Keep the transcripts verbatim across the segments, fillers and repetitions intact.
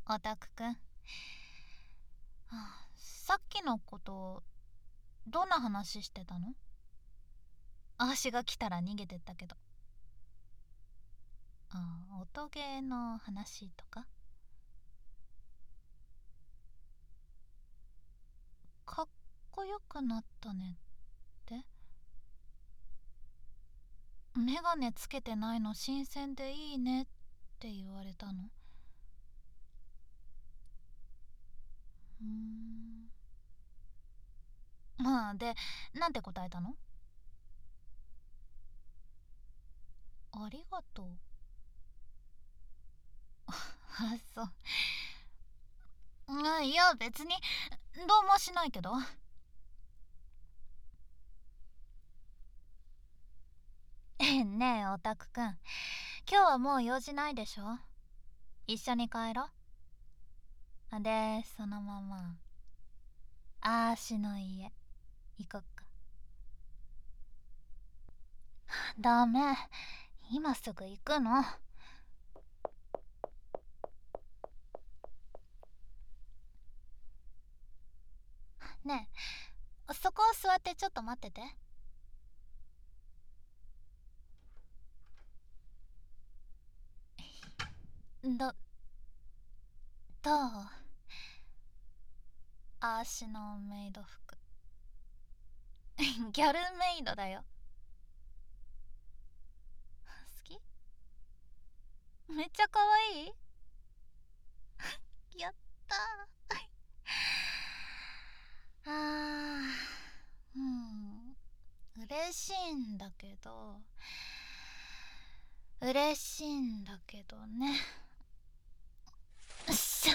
オタクくん、はあ、さっきのことどんな話してたの？あーしが来たら逃げてったけど。ああ、音ゲーの話とか。かっこよくなったねって？メガネつけてないの新鮮でいいねって言われたの？うーん。まあで、なんて答えたの？ありがとう。あ、そう。あ、いや別にどうもしないけど。ねえオタクくん、今日はもう用事ないでしょ？一緒に帰ろう。でそのままあーしの家行こっか。ダメ、今すぐ行くの。ねえ、そこ座ってちょっと待ってて。どどう？あーしのメイド服。ギャルメイドだよ。好き？めっちゃ可愛い。やったー。あー、うん、嬉しいんだけど嬉しいんだけどね。よっしゃ。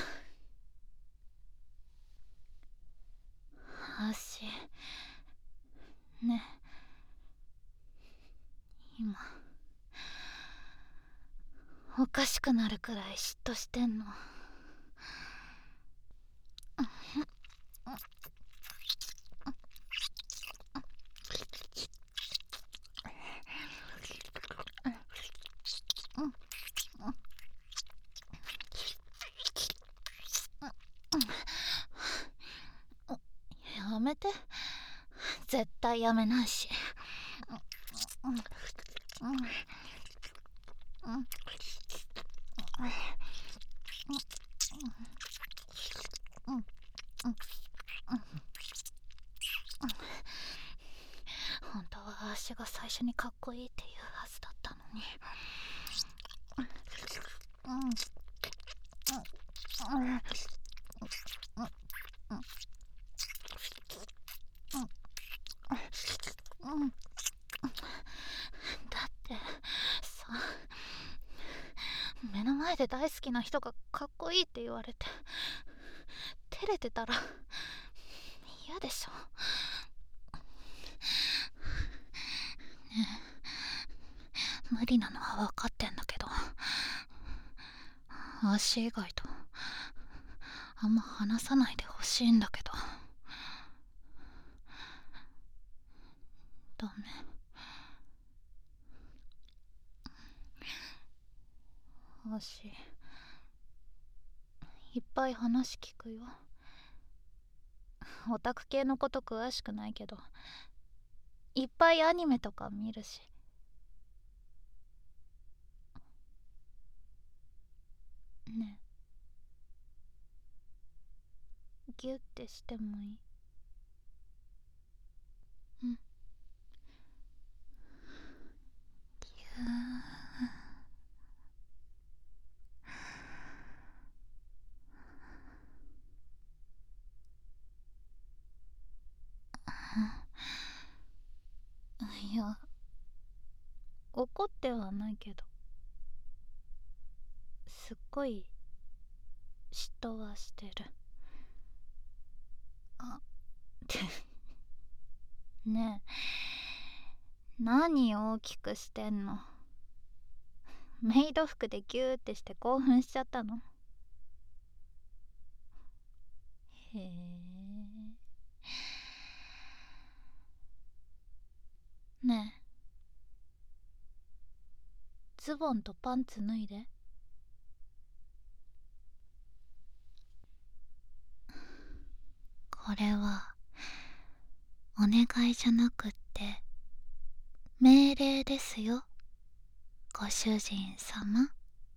足ね、今おかしくなるくらい嫉妬してんの。やめて、絶対やめないし。本当は足が最初にかっこいいって言うはずだったのに。だってさ、目の前で大好きな人がかっこいいって言われて照れてたら嫌でしょ。ねえ、無理なのは分かってんだけど、足以外とあんま話さないでほしいんだけど。ダメ。足いっぱい話聞くよ。オタク系のこと詳しくないけどいっぱいアニメとか見るし。ねえ、ギュッてしてもいい？うん。ギュー。いや、怒ってはないけどすっごい嫉妬はしてる。あってねえ、何大きくしてんの？メイド服でギューってして興奮しちゃったの？へえ。ねえ、ズボンとパンツ脱いで。 これはお願いじゃなくって命令ですよ、ご主人様。好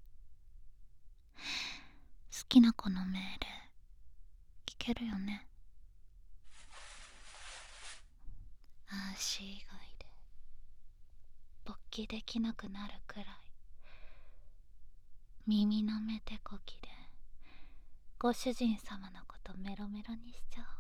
きな子の命令聞けるよね。足以外で勃起できなくなるくらい耳の目手こきでご主人様のことメロメロにしちゃおう。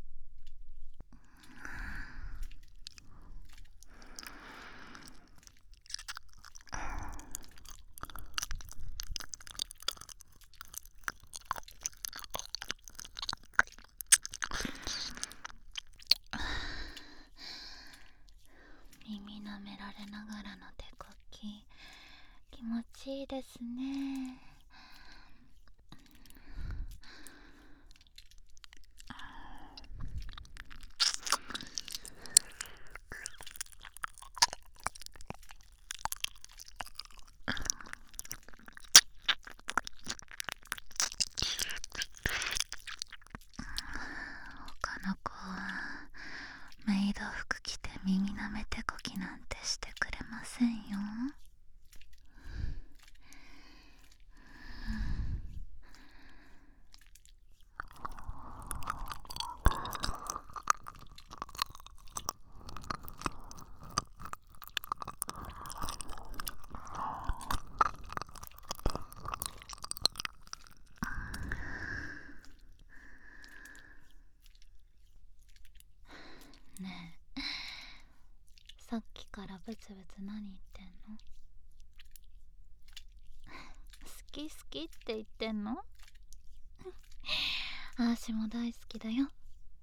耳舐められながらの手こき気持ちいいですね。他の子はメイド服着て耳舐め手こきなんてしてくれませんよ。ねえ、さっきからブツブツ何言ってんの？好き好きって言ってんの？あーしも大好きだよ。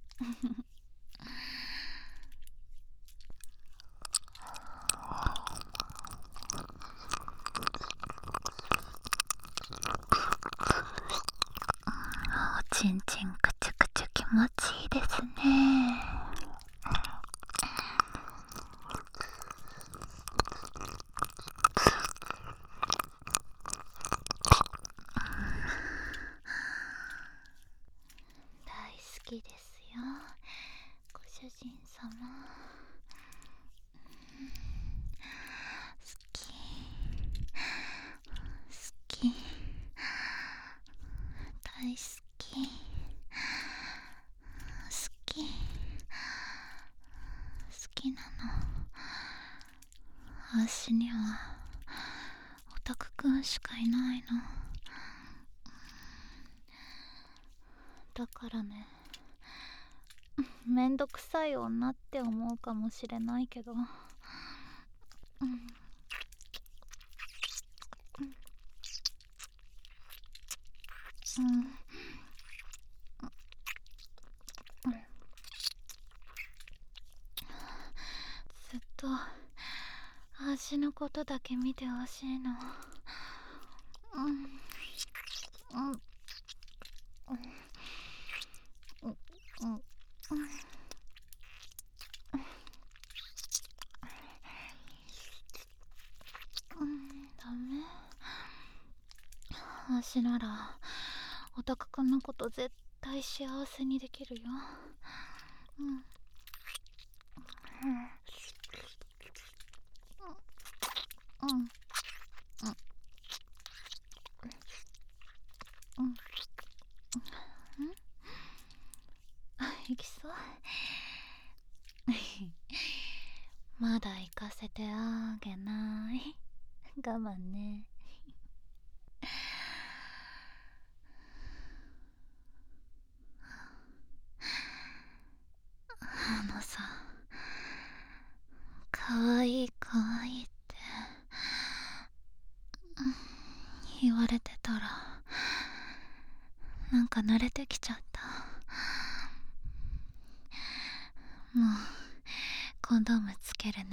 おちんちんくちゅくちゅ気持ちいいですね。大好きですよ、ご主人様。好き好き大好き好き好きなの。あーしにはオタクくんしかいないの。だからね、めんどくさい女って思うかもしれないけど、うん、うん、ずっとあーしのことだけ見てほしいの。うん、うん、うん、うん、うん、うん、ダメ。あーしならオタクくんのこと絶対幸せにできるよ。うん、うん、うん、うん、うん、うん、行きそう。まだ行かせてあげない。我慢ね。あのさ、かわいいかわいいって言われてたらなんか慣れてきちゃった。もうコンドームつけるね。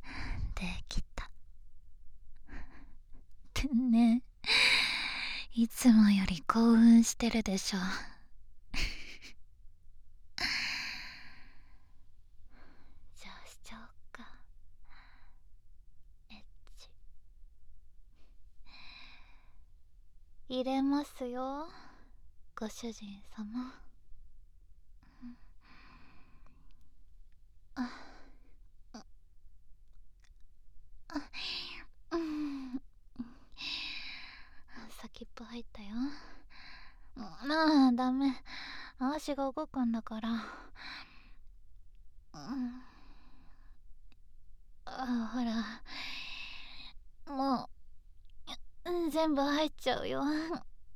できたってね。いつもより興奮してるでしょ。じゃあしちゃおっか。エッチ入れますよ、ご主人様。あうん、先っぽ入ったよ。まあダメ、足が動くんだから。うんあほらもう全部入っちゃうよ。うん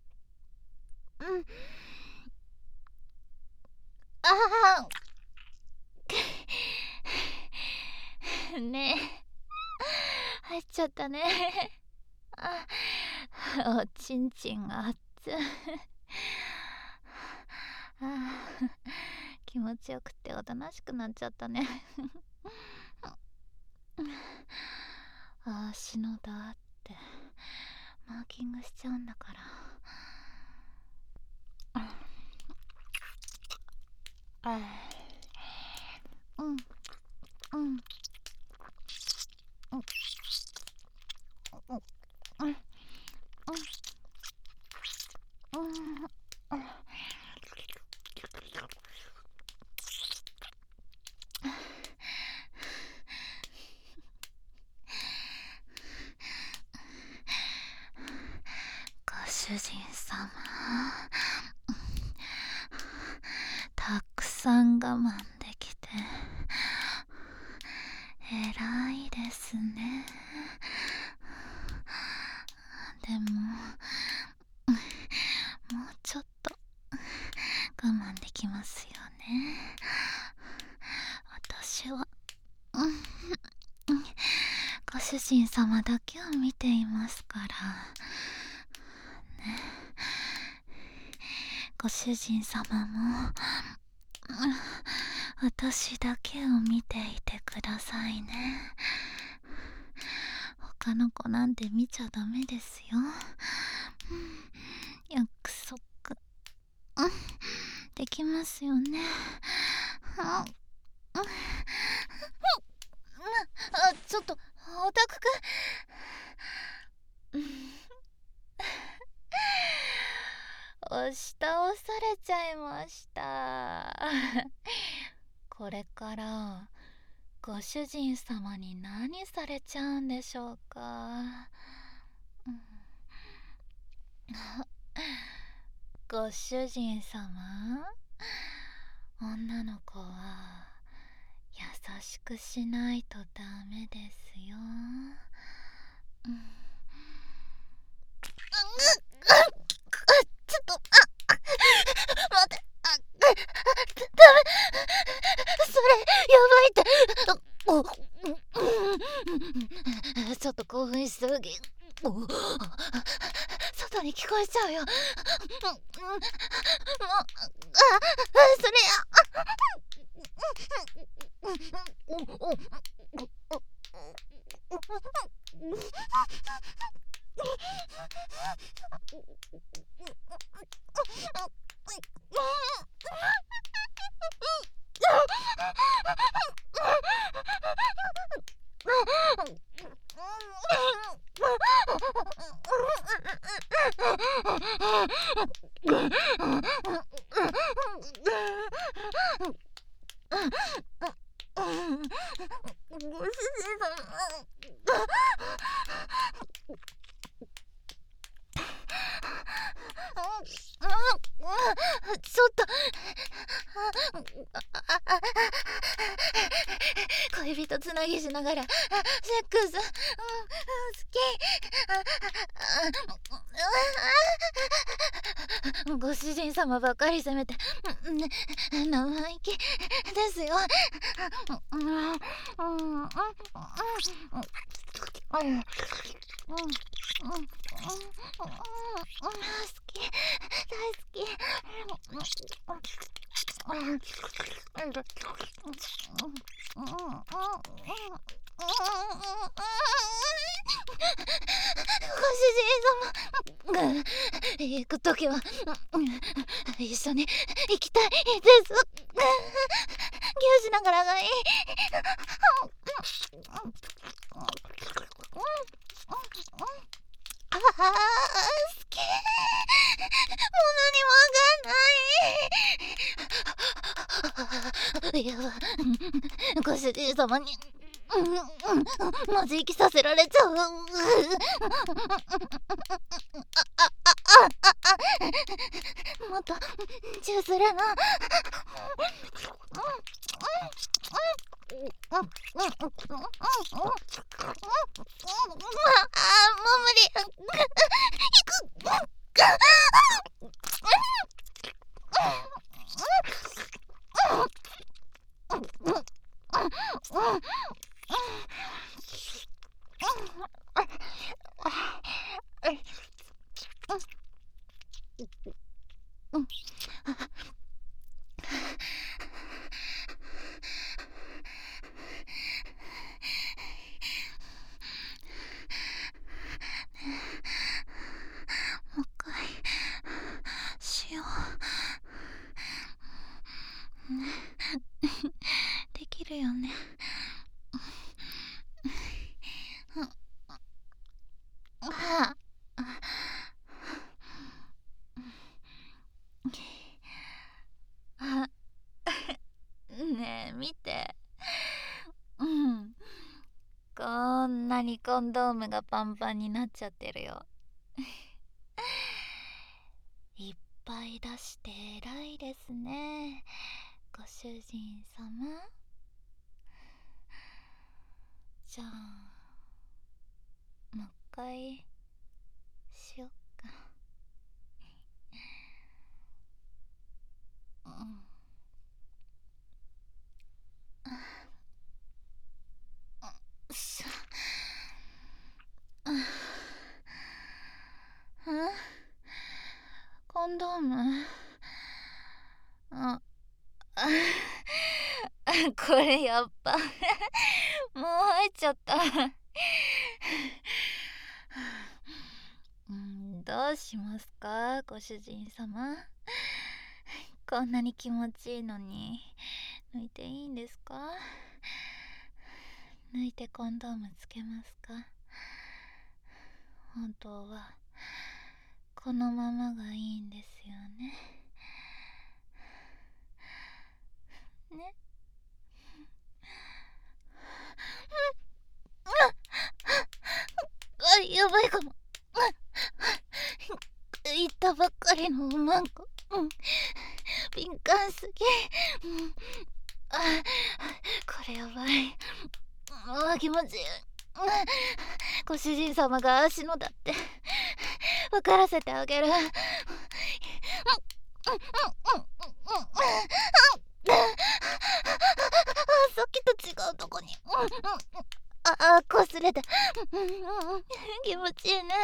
ああねえ入っちゃったね。あおちんちんが熱あ気持ちよくておとなしくなっちゃったね。あー死のだってマーキングしちゃうんだから。あうんうんうんうんうんうんご主人様、たくさん我慢できて偉いですね。でももうちょっと我慢できますよね。私はご主人様だけを見ていますからね。ご主人様も私だけを見ていてくださいね。他の子なんて見ちゃダメですよ。約束できますよね。あちょっとオタクくん押し倒されちゃいました。これからご主人様に何されちゃうんでしょうか。ご主人様、女の子は優しくしないとダメですよ。うん、ちょっとあ待ってあダメそれやばいって。ちょっと興奮しすぎ外に聞こえちゃうよ。もうあそれご主人様ちょっと恋人つなぎしながらセックス、うん、好き。ご主人様ばっかり責めて生意気ですよ。好き大好き。 ご主人様、行くときは一緒に行きたいです。ぎゅうしながらがいい。ああ、好き。もう何もわかんない。いや、ご主人様にマジ生きさせられちゃう。もっとチューするな。ああ、もう無理。行く。もう一回しよう。できるよね。ああ、ねえ見て。うん、こんなにコンドームがパンパンになっちゃってるよ。いっぱい出して偉いですね、ご主人様。じゃあもう一回しよっか。うん、しょ。うん、コンドーム。あこれやっぱもう入っちゃった。うん、どうしますかご主人様。こんなに気持ちいいのに抜いていいんですか。抜いてコンドームつけますか。本当はこのままがいいんですよね。ね。あ、やばいかも。言ったばっかりのおまんこ、うん、敏感すぎ、うん、あ、これやばい。あ、気持ちいい。ご主人様が足のだって分からせてあげる。あ、さっきと違うとこに。ああ、擦れた。気持ちいいね。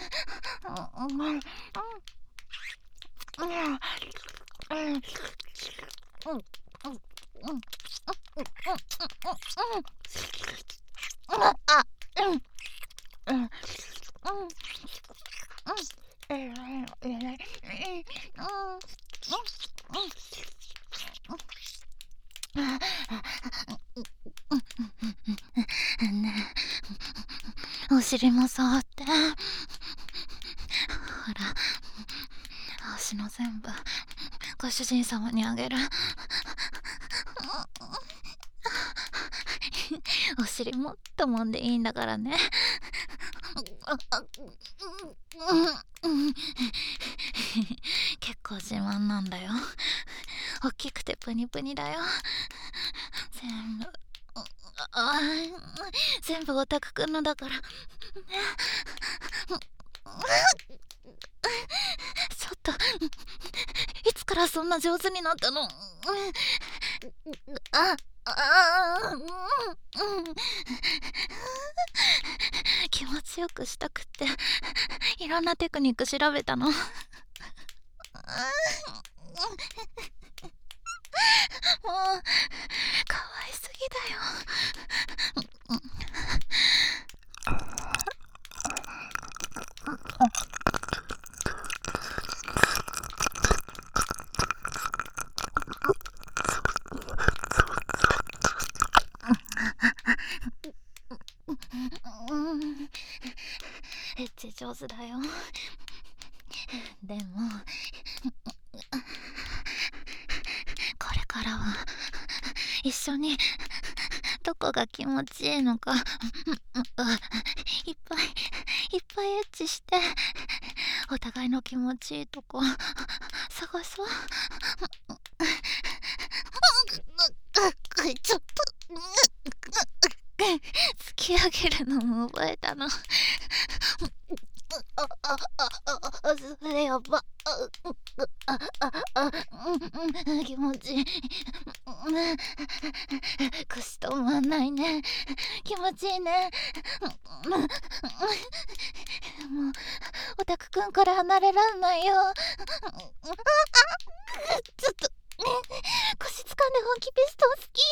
お尻も触って。ほら、足の全部ご主人様にあげる。お尻もっと揉んでいいんだからね。結構自慢なんだよ。大きくてプニプニだよ。全部あ全部オタクくんのだから。ちょっといつからそんな上手になったの。ああ、うん、気持ちよくしたくっていろんなテクニック調べたの。もう可愛すぎだよ。 上手だよ。でもこれからは一緒にどこが気持ちいいのかいっぱいいっぱいエッチしてお互いの気持ちいいとこ探そう。ちょっと突き上げるのも覚えたの。ああああそれやば。あああ気持ちいい。腰止まんないね。気持ちいいね。もうオタクくんから離れらんないよ。ちょっと腰掴んで本気ピストン好き。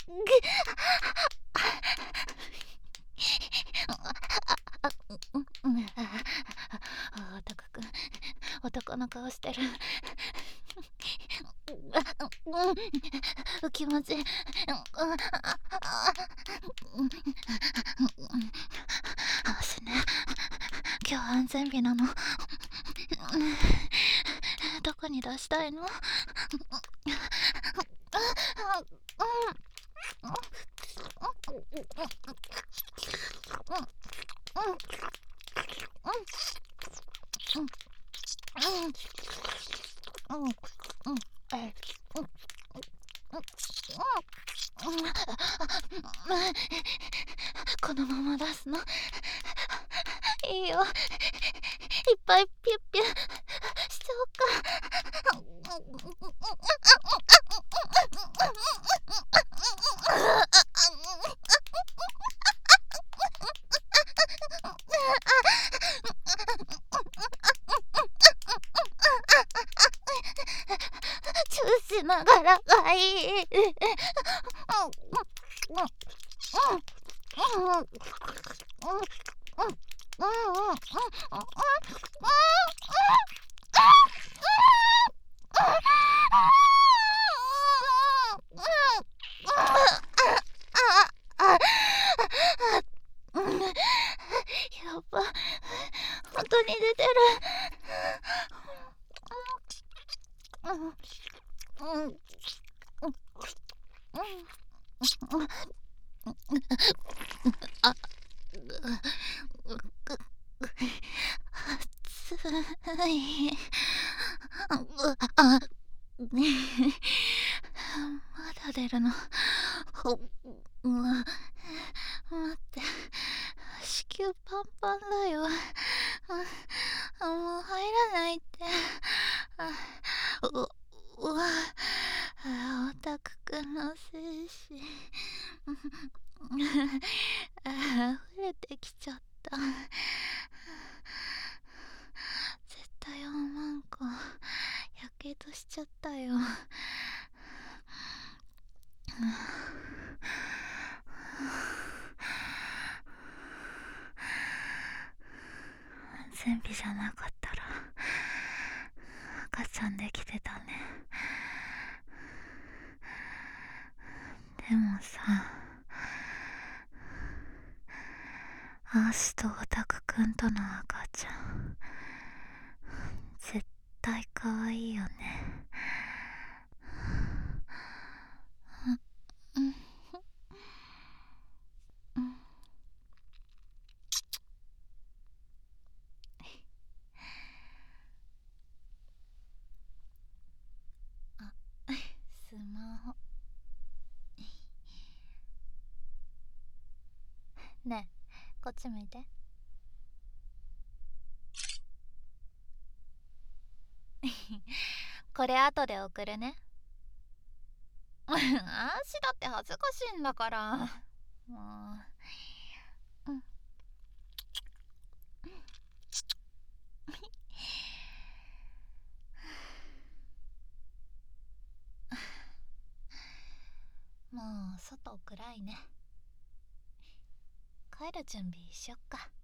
オタクくん男の顔してる。気持ちいい。死ね。今日安全日なの。どこに出したいの？このまま出すの？いいよ。いっぱいピュッピュッしちゃおうか。チューしながらがいい。やば、本当に出てる。あ、暑い。あ、まだ出るの？うわ、待って、子宮パンパンだよ。あ、もう入らないって。あ、う、うわ、オタクくんの精子あ溢れてきちゃった。絶対おまんこやけどしちゃったよ。安全日じゃなかったら赤ちゃんできてたね。でもさ、アースとオタクくんとの赤ちゃん絶対可愛いよね。うんうん、あ、スマホねえ、こっち向いて。これ後で送るね。あーしだって恥ずかしいんだから。もう、うん、もう外暗いね。帰る準備しよっか。